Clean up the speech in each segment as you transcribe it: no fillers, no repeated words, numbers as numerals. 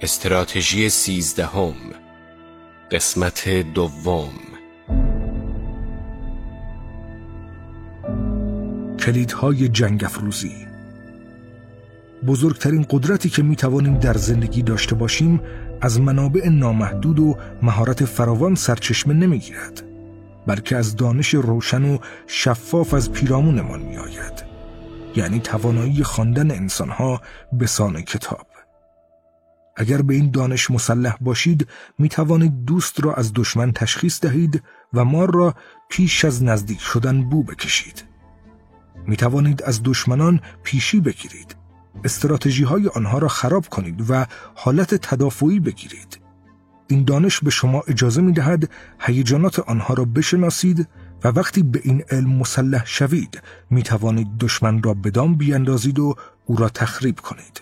استراتژی 13 قسمت دوم. کلیدهای جنگ افروزی. بزرگترین قدرتی که میتوانیم در زندگی داشته باشیم از منابع نامحدود و مهارت فراوان سرچشمه نمیگیرد، بلکه از دانش روشن و شفاف از پیرامونمان میآید، یعنی توانایی خواندن انسانها به سان کتاب. اگر به این دانش مسلح باشید می توانید دوست را از دشمن تشخیص دهید و مار را پیش از نزدیک شدن بو بکشید. می توانید از دشمنان پیشی بگیرید، استراتژی های آنها را خراب کنید و حالت تدافعی بگیرید. این دانش به شما اجازه می دهد هیجانات آنها را بشناسید و وقتی به این علم مسلح شوید می توانید دشمن را به دام بیاندازید و او را تخریب کنید.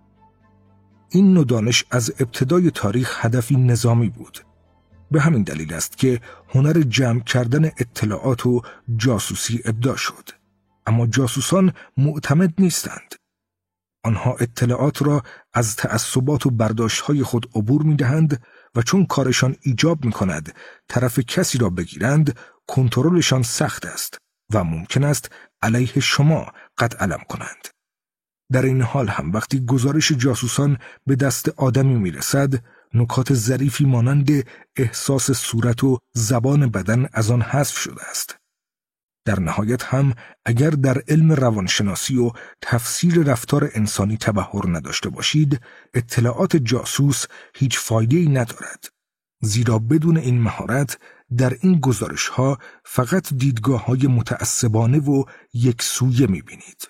این نوع دانش از ابتدای تاریخ هدفی نظامی بود. به همین دلیل است که هنر جمع کردن اطلاعات و جاسوسی ابداع شد. اما جاسوسان معتمد نیستند. آنها اطلاعات را از تعصبات و برداشت‌های خود عبور می‌دهند و چون کارشان ایجاب می‌کند طرف کسی را بگیرند، کنترلشان سخت است و ممکن است علیه شما قطع علم کنند. در این حال هم وقتی گزارش جاسوسان به دست آدمی میرسد، نکات ظریفی مانند احساس صورت و زبان بدن از آن حذف شده است. در نهایت هم اگر در علم روانشناسی و تفسیر رفتار انسانی تبحر نداشته باشید، اطلاعات جاسوس هیچ فایده‌ای ندارد، زیرا بدون این مهارت در این گزارش‌ها فقط دیدگاه‌های متعصبانه و یکسویه می‌بینید.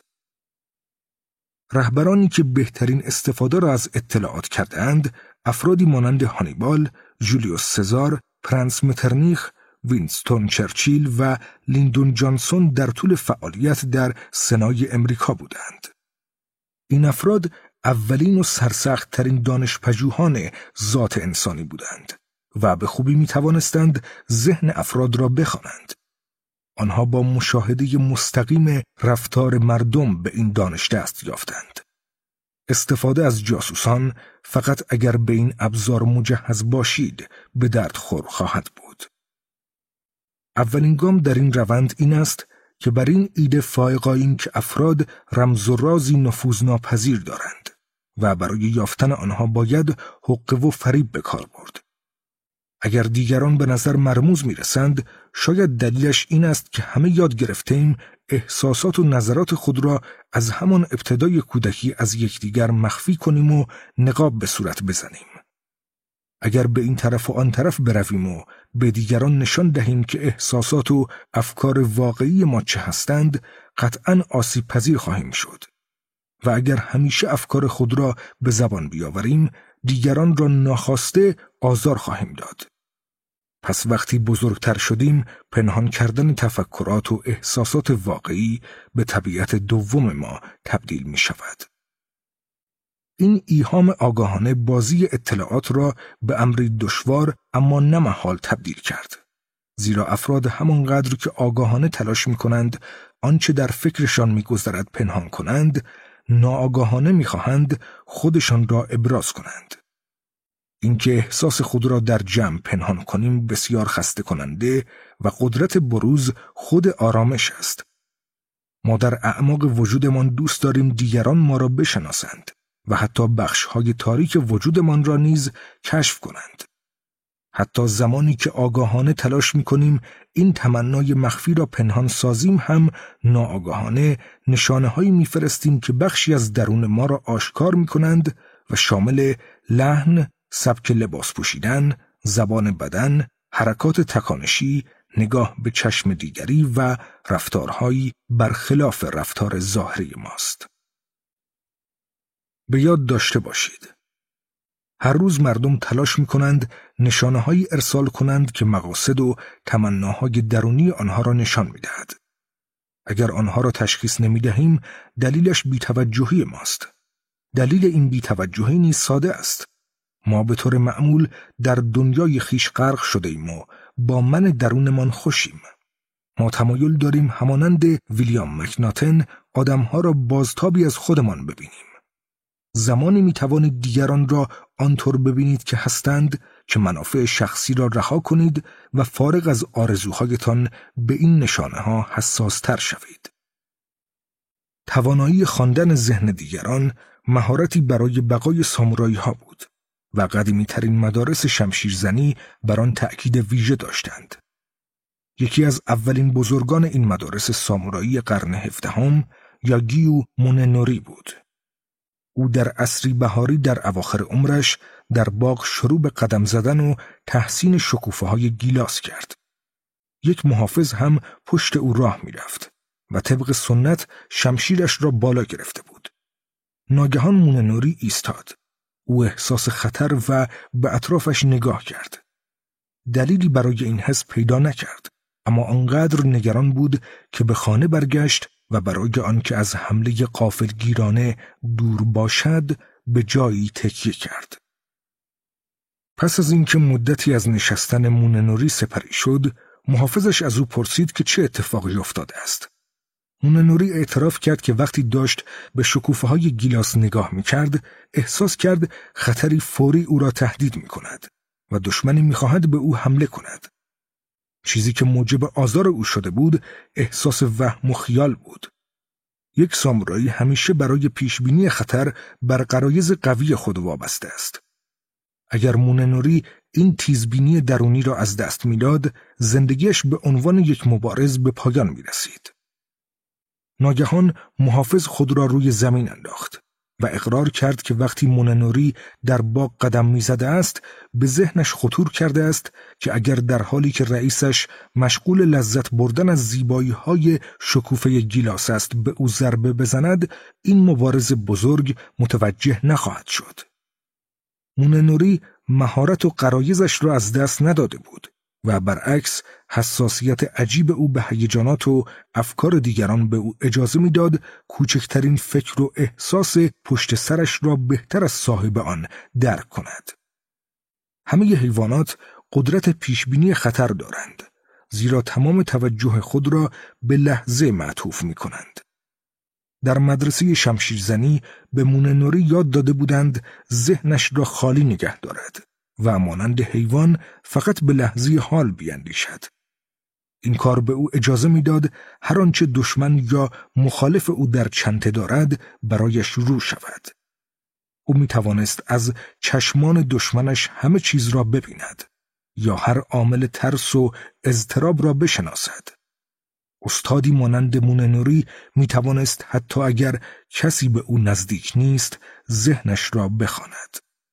رهبرانی که بهترین استفاده را از اطلاعات کردند، افرادی مانند هانیبال، جولیوس سزار، پرنس مترنیخ، وینستون چرچیل و لیندون جانسون در طول فعالیت در سنای امریکا بودند. این افراد اولین و سرسخت‌ترین دانش‌پژوهان ذات انسانی بودند و به خوبی می‌توانستند ذهن افراد را بخوانند. آنها با مشاهده مستقیم رفتار مردم به این دانش دست یافتند. استفاده از جاسوسان فقط اگر به این ابزار مجهز باشید به درد خور خواهد بود. اولین گام در این روند این است که بر این ایده فائق آییم که افراد رمز و رازی نفوذناپذیر دارند و برای یافتن آنها باید حقه و فریب به کار برد. اگر دیگران به نظر مرموز میرسند، شاید دلیلش این است که همه یاد گرفتیم احساسات و نظرات خود را از همان ابتدای کودکی از یکدیگر مخفی کنیم و نقاب به صورت بزنیم. اگر به این طرف و آن طرف برویم و به دیگران نشان دهیم که احساسات و افکار واقعی ما چه هستند، قطعاً آسیب پذیر خواهیم شد. و اگر همیشه افکار خود را به زبان بیاوریم، دیگران را ناخواسته آزار خواهیم داد. پس وقتی بزرگتر شدیم، پنهان کردن تفکرات و احساسات واقعی به طبیعت دوم ما تبدیل می شود. این ایهام آگاهانه بازی اطلاعات را به امری دشوار اما نه محال تبدیل کرد. زیرا افراد همانقدر که آگاهانه تلاش می کنند آنچه در فکرشان می گذرد پنهان کنند، ناآگاهانه می خواهند خودشان را ابراز کنند. اینکه احساس خود را در جمع پنهان کنیم بسیار خسته کننده و قدرت بروز خود آرامش است. ما در اعماق وجودمان دوست داریم دیگران ما را بشناسند و حتی بخش‌های تاریک وجودمان را نیز کشف کنند. حتی زمانی که آگاهانه تلاش می‌کنیم این تمنای مخفی را پنهان سازیم هم ناآگاهانه نشانه‌هایی می‌فرستیم که بخشی از درون ما را آشکار می‌کنند و شامل لحن، سبک لباس پوشیدن، زبان بدن، حرکات تکانشی، نگاه به چشم دیگری و رفتارهایی برخلاف رفتار ظاهری ماست. به یاد داشته باشید، هر روز مردم تلاش می‌کنند نشانه‌هایی ارسال کنند که مقاصد و تمناهای درونی آنها را نشان می‌دهد. اگر آنها را تشخیص نمی‌دهیم، دلیلش بی‌توجهی ماست. دلیل این بی‌توجهی نیز ساده است. ما به طور معمول در دنیای خیش غرق شده ایم و با من درونمان خوشیم. ما تمایل داریم همانند ویلیام مکناتن آدم‌ها را بازتابی از خودمان ببینیم. زمانی میتوانید دیگران را آنطور ببینید که هستند که منافع شخصی را رها کنید و فارغ از آرزوهایتان به این نشانه ها حساس تر شوید. توانایی خواندن ذهن دیگران مهارتی برای بقای سامورایی ها بود و قدیمی ترین مدارس شمشیرزنی بر آن تأکید ویژه داشتند. یکی از اولین بزرگان این مدارس سامورایی قرن 17 یاگیو موننوری بود. او در عصری بهاری در اواخر عمرش در باغ شروع به قدم زدن و تحسین شکوفه‌های گیلاس کرد. یک محافظ هم پشت او راه می رفت و طبق سنت شمشیرش را بالا گرفته بود. ناگهان موننوری ایستاد. او احساس خطر و به اطرافش نگاه کرد. دلیلی برای این حس پیدا نکرد، اما آنقدر نگران بود که به خانه برگشت و برای آنکه از حمله غافلگیرانه دور باشد به جایی تکیه کرد. پس از اینکه مدتی از نشستن موننوری سپری شد، محافظش از او پرسید که چه اتفاقی افتاده است. موننوری اعتراف کرد که وقتی داشت به شکوفه‌های گیلاس نگاه می‌کرد، احساس کرد خطری فوری او را تهدید می‌کند و دشمنی می‌خواهد به او حمله کند. چیزی که موجب آزار او شده بود، احساس وهم و خیال بود. یک سامورایی همیشه برای پیشبینی خطر بر غرایز قوی خود وابسته است. اگر موننوری این تیزبینی درونی را از دست می‌داد، زندگیش به عنوان یک مبارز به پایان می‌رسید. ناگهان محافظ خود را روی زمین انداخت و اقرار کرد که وقتی موننوری در باغ قدم می‌زده است، به ذهنش خطور کرده است که اگر در حالی که رئیسش مشغول لذت بردن از زیبایی‌های شکوفه گیلاس است به او ضربه بزند، این مبارز بزرگ متوجه نخواهد شد. موننوری مهارت و غرایزش را از دست نداده بود و برعکس حساسیت عجیب او به هیجانات و افکار دیگران به او اجازه میداد کوچکترین فکر و احساس پشت سرش را بهتر از صاحب آن درک کند. همه حیوانات قدرت پیشبینی خطر دارند، زیرا تمام توجه خود را به لحظه معطوف می کنند. در مدرسه شمشیرزنی به موننوری یاد داده بودند ذهنش را خالی نگه دارد و مانند حیوان فقط به لحظه حال بیندیشد. این کار به او اجازه میداد هر آنچه دشمن یا مخالف او در چنته دارد برایش رو شود. او می توانست از چشمان دشمنش همه چیز را ببیند یا هر عامل ترس و اضطراب را بشناسد. استادی مانند موننوری می توانست حتی اگر کسی به او نزدیک نیست ذهنش را بخواند.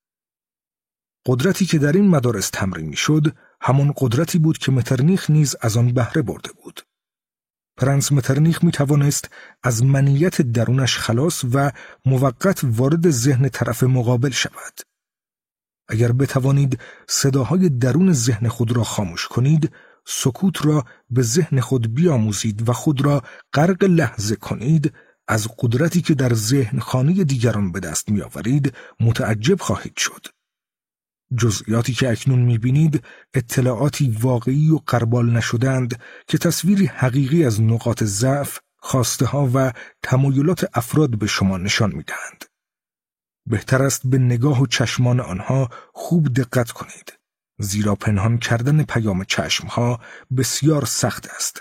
قدرتی که در این مدارس تمرین می شد همان قدرتی بود که مترنیخ نیز از آن بهره برده بود. پرنس مترنیخ می توانست از منیت درونش خلاص و موقت وارد ذهن طرف مقابل شود. اگر بتوانید صداهای درون ذهن خود را خاموش کنید، سکوت را به ذهن خود بیاموزید و خود را غرق لحظه کنید، از قدرتی که در ذهن خانه دیگران به دست می آورید متعجب خواهید شد. جزئیاتی که اکنون می‌بینید اطلاعاتی واقعی و غربال نشدند که تصویری حقیقی از نقاط ضعف، خواسته‌ها و تمایلات افراد به شما نشان می‌دهند. بهتر است به نگاه و چشمان آنها خوب دقت کنید، زیرا پنهان کردن پیام چشمها بسیار سخت است.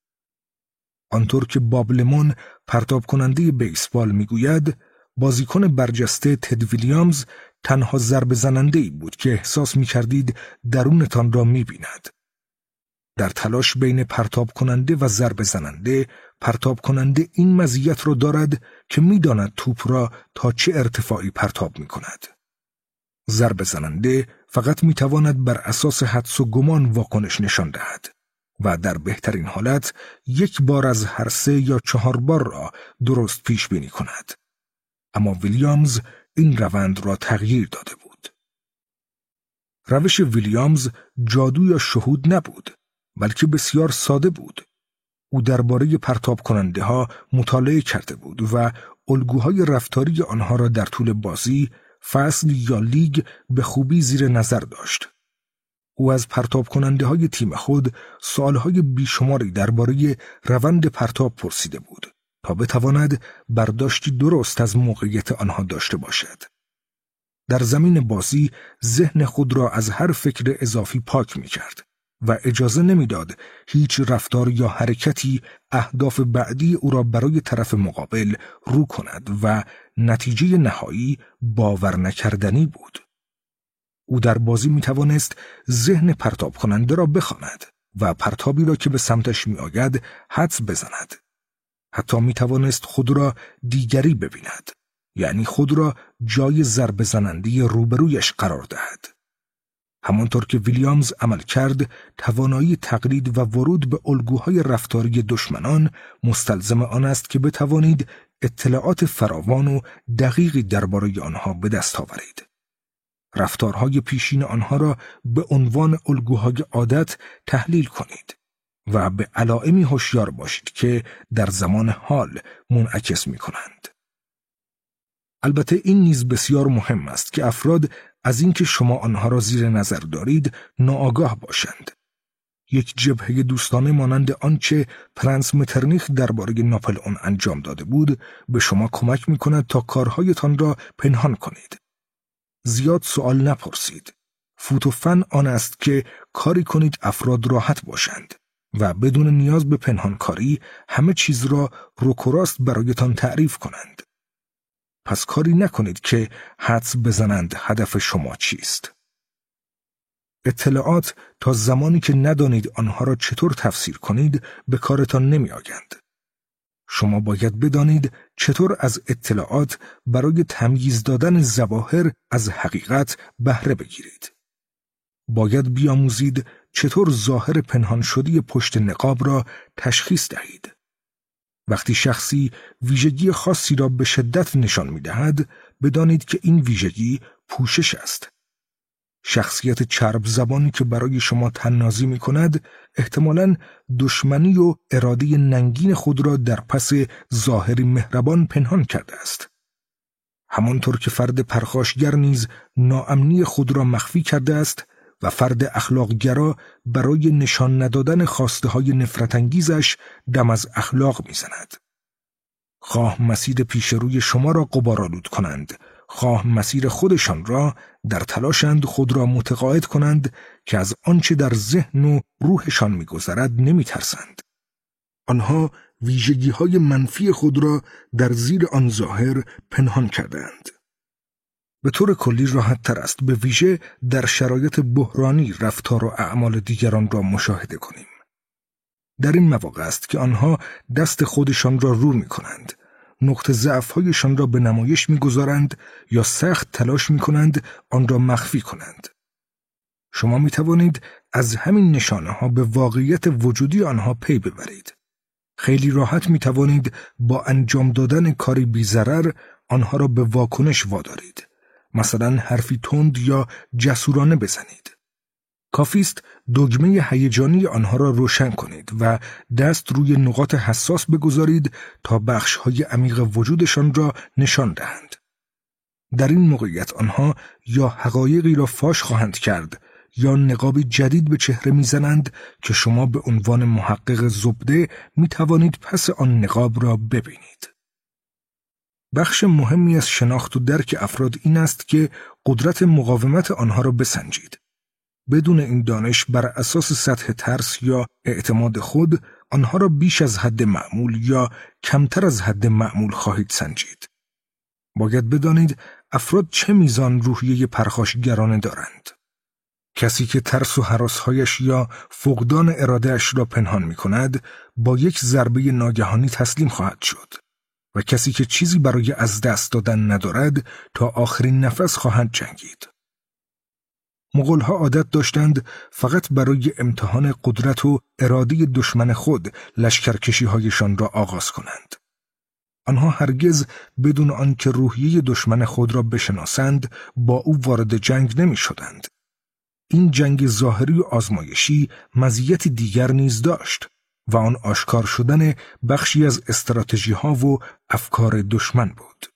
آنطور که باب لمون پرتاب کننده بیسبال میگوید، بازیکن برجسته تد ویلیامز تنها ضربه زننده‌ای بود که احساس می‌کردید درونتان را می‌بیند. در تلاش بین پرتاب کننده و ضربه زننده، پرتاب کننده این مزیت را دارد که می‌داند توپ را تا چه ارتفاعی پرتاب می‌کند. ضربه زننده فقط می‌تواند بر اساس حدس و گمان واکنش نشان دهد و در بهترین حالت یک بار از هر 3 یا 4 بار را درست پیش بینی کند. اما ویلیامز این روند را تغییر داده بود. روش ویلیامز جادو یا شهود نبود، بلکه بسیار ساده بود. او درباره پرتاب کننده ها مطالعه کرده بود و الگوهای رفتاری آنها را در طول بازی، فصل یا لیگ به خوبی زیر نظر داشت. او از پرتاب کننده های تیم خود سوالهای بیشماری درباره روند پرتاب پرسیده بود تا بتواند برداشتی درست از موقعیت آنها داشته باشد. در زمین بازی ذهن خود را از هر فکر اضافی پاک می کرد و اجازه نمی داد هیچ رفتار یا حرکتی اهداف بعدی او را برای طرف مقابل رو کند و نتیجه نهایی باور نکردنی بود. او در بازی می توانست ذهن پرتاب کننده را بخواند و پرتابی را که به سمتش می آید حدس بزند. حتی می توانست خود را دیگری ببیند، یعنی خود را جای ضربه زننده روبرویش قرار دهد. همانطور که ویلیامز عمل کرد، توانایی تقلید و ورود به الگوهای رفتاری دشمنان مستلزم آن است که بتوانید اطلاعات فراوان و دقیقی درباره آنها به دست آورید. رفتارهای پیشین آنها را به عنوان الگوهای عادت تحلیل کنید و به علائمی هوشیار باشید که در زمان حال منعکس می‌کنند. البته این نیز بسیار مهم است که افراد از اینکه شما آنها را زیر نظر دارید ناآگاه باشند. یک جبهه دوستانه مانند آنچه پرنس مترنیخ درباره ناپلئون انجام داده بود به شما کمک می‌کند تا کارهایتان را پنهان کنید. زیاد سوال نپرسید. فوت و فن آن است که کاری کنید افراد راحت باشند و بدون نیاز به پنهانکاری همه چیز را رک و راست برایتان تعریف کنند. پس کاری نکنید که حدس بزنند هدف شما چیست. اطلاعات تا زمانی که ندانید آنها را چطور تفسیر کنید به کارتان نمی آیند. شما باید بدانید چطور از اطلاعات برای تمییز دادن ظواهر از حقیقت بهره بگیرید. باید بیاموزید چطور ظاهر پنهان شده پشت نقاب را تشخیص دهید. وقتی شخصی ویژگی خاصی را به شدت نشان می‌دهد، بدانید که این ویژگی پوشش است. شخصیت چرب زبانی که برای شما طنازی می‌کند، احتمالاً دشمنی و اراده ننگین خود را در پس ظاهری مهربان پنهان کرده است. همانطور که فرد پرخاشگر نیز ناامنی خود را مخفی کرده است و فرد اخلاقگرا برای نشان ندادن خواسته‌های نفرت‌انگیزش دم از اخلاق می‌زند. خواه مسیر پیش روی شما را غبارآلود کنند، خواه مسیر خودشان را در تلاشند خود را متقاعد کنند که از آنچه در ذهن و روحشان می‌گذرد نمی‌ترسند. آنها ویژگی‌های منفی خود را در زیر آن ظاهر پنهان کردند. به طور کلی راحت تر است به ویژه در شرایط بحرانی رفتار و اعمال دیگران را مشاهده کنیم. در این مواقع است که آنها دست خودشان را رو می کنند، نقطه ضعف‌هایشان را به نمایش می گذارند یا سخت تلاش می کنند آن را مخفی کنند. شما می توانید از همین نشانه ها به واقعیت وجودی آنها پی ببرید. خیلی راحت می توانید با انجام دادن کاری بی‌ضرر آنها را به واکنش وادارید. مثلا حرفی تند یا جسورانه بزنید. کافی است دگمه هیجانی آنها را روشن کنید و دست روی نقاط حساس بگذارید تا بخش‌های عمیق وجودشان را نشان دهند. در این موقعیت آنها یا حقایقی را فاش خواهند کرد یا نقابی جدید به چهره میزنند که شما به عنوان محقق زبده می توانید پس آن نقاب را ببینید. بخش مهمی از شناخت و درک افراد این است که قدرت مقاومت آنها را بسنجید. بدون این دانش بر اساس سطح ترس یا اعتماد خود آنها را بیش از حد معمول یا کمتر از حد معمول خواهید سنجید. باید بدانید افراد چه میزان روحیه پرخاشگرانه دارند. کسی که ترس و هراس‌هایش یا فقدان اراده‌اش را پنهان می‌کند، با یک ضربه ناگهانی تسلیم خواهد شد. و کسی که چیزی برای از دست دادن ندارد تا آخرین نفس خواهند جنگید. مغول‌ها عادت داشتند فقط برای امتحان قدرت و اراده دشمن خود لشکرکشی‌هایشان را آغاز کنند. آنها هرگز بدون آنکه روحیه دشمن خود را بشناسند با او وارد جنگ نمی‌شدند. این جنگ ظاهری و آزمایشی مزیت دیگر نیز داشت و آن آشکار شدن بخشی از استراتژی‌ها و افکار دشمن بود.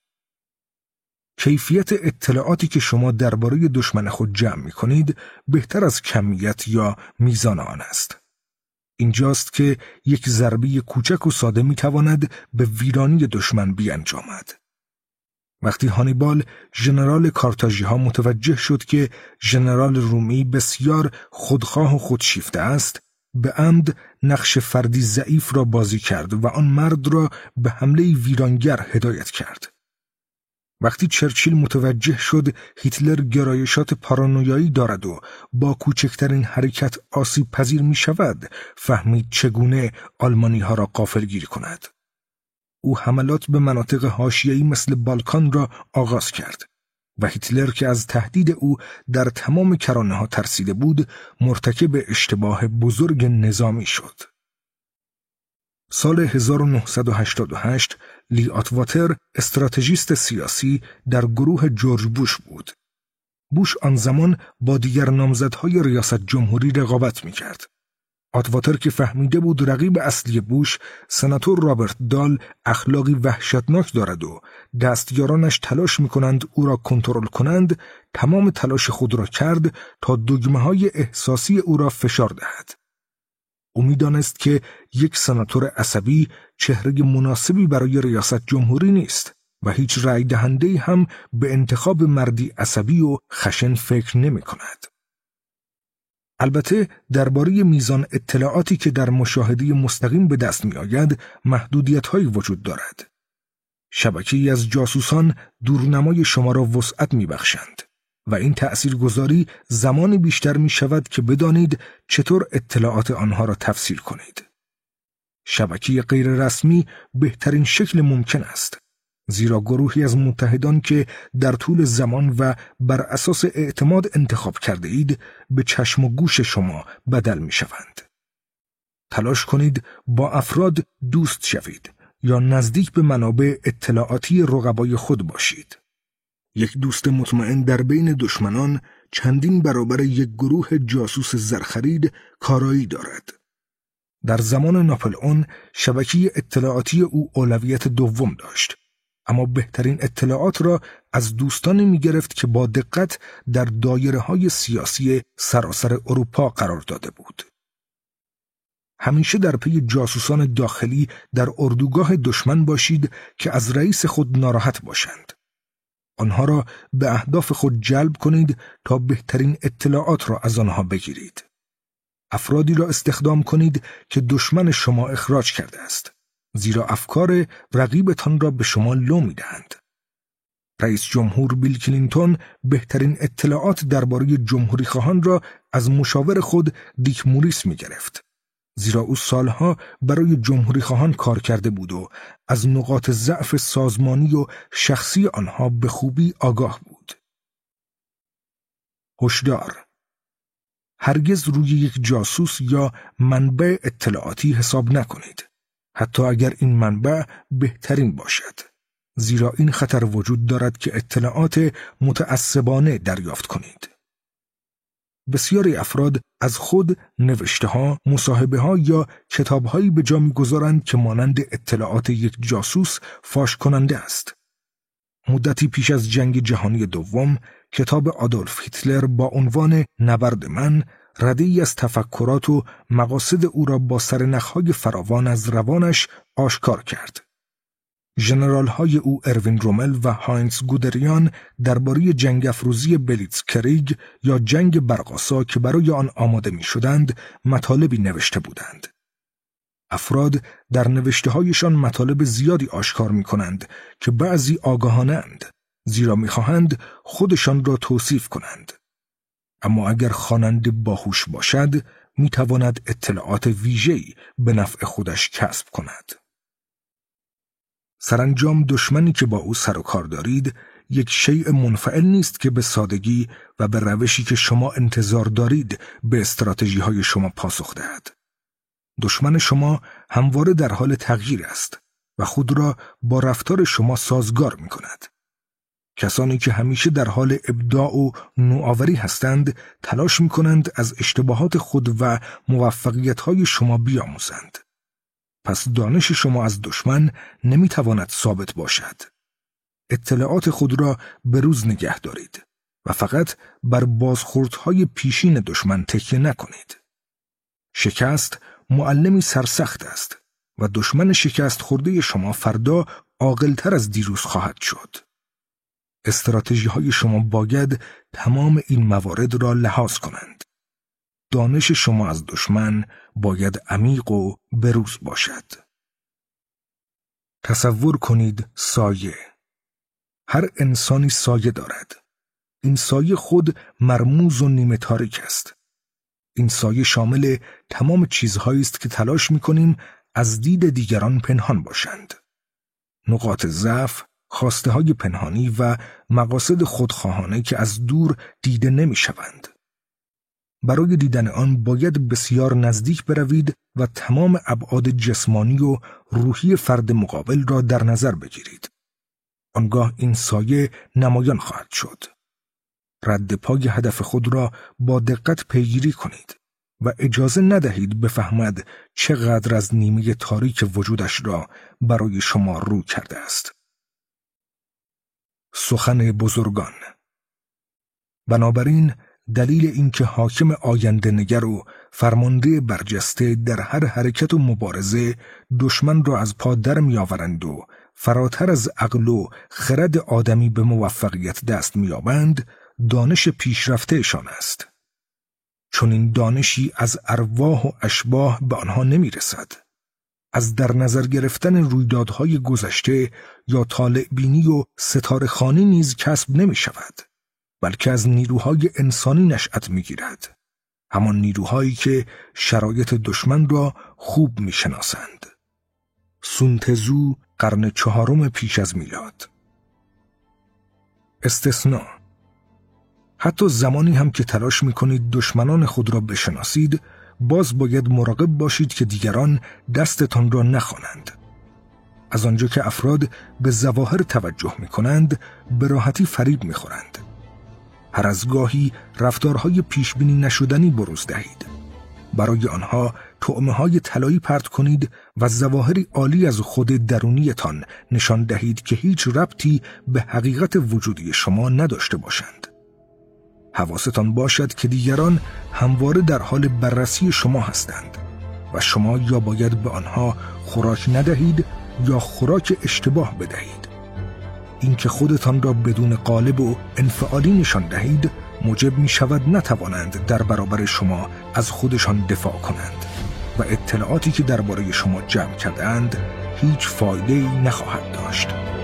کیفیت اطلاعاتی که شما درباره دشمن خود جمع می‌کنید بهتر از کمیت یا میزان آن است. اینجاست که یک ضربه کوچک و ساده میتواند به ویرانی دشمن بیانجامد. وقتی هانیبال ژنرال کارتاژی‌ها متوجه شد که ژنرال رومی بسیار خودخواه و خودشیفته است، به عمد نقش فردی ضعیف را بازی کرد و آن مرد را به حمله ویرانگر هدایت کرد. وقتی چرچیل متوجه شد هیتلر گرایشات پارانویایی دارد و با کوچکترین حرکت آسیب پذیر می شود، فهمید چگونه آلمانی ها را غافلگیر کند. او حملات به مناطق حاشیه‌ای مثل بالکان را آغاز کرد و هیتلر که از تهدید او در تمام کرانه ها ترسیده بود، مرتکب اشتباه بزرگ نظامی شد. سال 1988 لی آتواتر استراتژیست سیاسی در گروه جورج بوش بود. بوش آن زمان با دیگر نامزدهای ریاست جمهوری رقابت می‌کرد. آتواتر که فهمیده بود رقیب اصلی بوش سناتور رابرت دال اخلاقی وحشتناک دارد و دستیارانش تلاش می‌کنند او را کنترل کنند، تمام تلاش خود را کرد تا دگمه‌های احساسی او را فشار دهد. او می‌دانست که یک سناتور عصبی چهره مناسبی برای ریاست جمهوری نیست و هیچ رأی دهنده‌ای هم به انتخاب مردی عصبی و خشن فکر نمی‌کند. البته درباره میزان اطلاعاتی که در مشاهده مستقیم به دست می‌آید محدودیت‌هایی وجود دارد. شبکه‌ای از جاسوسان دورنمای شما را وسعت می‌بخشند و این تأثیرگذاری زمانی بیشتر می‌شود که بدانید چطور اطلاعات آنها را تفسیر کنید. شبکه غیر رسمی بهترین شکل ممکن است، زیرا گروهی از متحدان که در طول زمان و بر اساس اعتماد انتخاب کرده اید به چشم و گوش شما بدل می‌شوند. تلاش کنید با افراد دوست شوید یا نزدیک به منابع اطلاعاتی رقبای خود باشید. یک دوست مطمئن در بین دشمنان چندین برابر یک گروه جاسوس زرخرید کارایی دارد. در زمان ناپلئون شبکه اطلاعاتی او اولویت دوم داشت، اما بهترین اطلاعات را از دوستانی می گرفت که با دقت در دایره‌های سیاسی سراسر اروپا قرار داده بود. همیشه در پی جاسوسان داخلی در اردوگاه دشمن باشید که از رئیس خود ناراحت باشند. آنها را به اهداف خود جلب کنید تا بهترین اطلاعات را از آنها بگیرید. افرادی را استخدام کنید که دشمن شما اخراج کرده است، زیرا افکار رقیبتان را به شما لو می‌دهند. رئیس جمهور بیل کلینتون بهترین اطلاعات درباره جمهوری خواهان را از مشاور خود دیک موریس می‌گرفت، زیرا او سالها برای جمهوری خواهان کار کرده بود و از نقاط ضعف سازمانی و شخصی آنها به خوبی آگاه بود. هشدار: هرگز روی یک جاسوس یا منبع اطلاعاتی حساب نکنید، حتی اگر این منبع بهترین باشد، زیرا این خطر وجود دارد که اطلاعات متعصبانه دریافت کنید. بسیاری افراد از خود نوشته‌ها، مصاحبه‌ها یا کتاب‌هایی به جا می‌گذارند که مانند اطلاعات یک جاسوس فاش کننده است. مدتی پیش از جنگ جهانی دوم، کتاب آدولف هیتلر با عنوان نبرد من، رده‌ای از تفکرات و مقاصد او را با سرنخ‌های فراوان از روانش آشکار کرد. ژنرال‌های او اروین رومل و هاینز گودریان درباره جنگ افروزی بلیتزکریگ یا جنگ برقاسا که برای آن آماده می‌شدند مطالبی نوشته بودند. افراد در نوشته‌هایشان مطالب زیادی آشکار می‌کنند که بعضی آگاهانه‌اند، زیرا می‌خواهند خودشان را توصیف کنند. اما اگر خواننده باهوش باشد، می‌تواند اطلاعات ویژه‌ای به نفع خودش کسب کند. سرانجام دشمنی که با او سر و کار دارید یک شیء منفعل نیست که به سادگی و به روشی که شما انتظار دارید به استراتژی‌های شما پاسخ دهد. دشمن شما همواره در حال تغییر است و خود را با رفتار شما سازگار می‌کند. کسانی که همیشه در حال ابداع و نوآوری هستند تلاش می‌کنند از اشتباهات خود و موفقیت‌های شما بیاموزند. پس دانش شما از دشمن نمی‌تواند ثابت باشد. اطلاعات خود را به روز نگه دارید و فقط بر بازخوردهای پیشین دشمن تکیه نکنید. شکست معلمی سرسخت است و دشمن شکست خورده شما فردا عاقل‌تر از دیروز خواهد شد. استراتژی‌های شما باید تمام این موارد را لحاظ کنند. دانش شما از دشمن باید عمیق و بروز باشد. تصور کنید سایه. هر انسانی سایه دارد. این سایه خود مرموز و نیمه تاریک است. این سایه شامل تمام چیزهایی است که تلاش می‌کنیم از دید دیگران پنهان باشند. نقاط ضعف، خواسته‌های پنهانی و مقاصد خودخواهانه که از دور دیده نمی‌شوند. برای دیدن آن باید بسیار نزدیک بروید و تمام ابعاد جسمانی و روحی فرد مقابل را در نظر بگیرید. آنگاه این سایه نمایان خواهد شد. رد پای هدف خود را با دقت پیگیری کنید و اجازه ندهید بفهمد چقدر از نیمه تاریک وجودش را برای شما رو کرده است. سخن بزرگان. بنابراین دلیل اینکه حاکم آینده نگر و فرمانده برجسته در هر حرکت و مبارزه دشمن را از پا در می‌آورند و فراتر از عقل و خرد آدمی به موفقیت دست می‌یابند، دانش پیشرفته‌شان است. چون این دانشی از ارواح و اشباح به آنها نمی‌رسد. از در نظر گرفتن رویدادهای گذشته یا طالع بینی و ستاره خوانی نیز کسب نمی‌شود، بلکه از نیروهای انسانی نشأت می‌گیرد. همان نیروهایی که شرایط دشمن را خوب می‌شناسند. سون تزو، قرن 4 پیش از میلاد. استثناء: حتی زمانی هم که تلاش می‌کنید دشمنان خود را بشناسید، باز باید مراقب باشید که دیگران دستتان را نخوانند. از آنجا که افراد به ظواهر توجه می‌کنند، به راحتی فریب می‌خورند. هر از گاهی رفتارهای پیشبینی نشدنی بروز دهید. برای آنها طعمه‌های طلایی پرت کنید و ظواهری عالی از خود درونیتان نشان دهید که هیچ ربطی به حقیقت وجودی شما نداشته باشند. حواستان باشد که دیگران همواره در حال بررسی شما هستند و شما یا باید به آنها خوراک ندهید یا خوراک اشتباه بدهید. اینکه خودتان را بدون قالب و انفعالی نشان دهید موجب می شود نتوانند در برابر شما از خودشان دفاع کنند و اطلاعاتی که درباره شما جمع کردند هیچ فایده‌ای نخواهد داشت.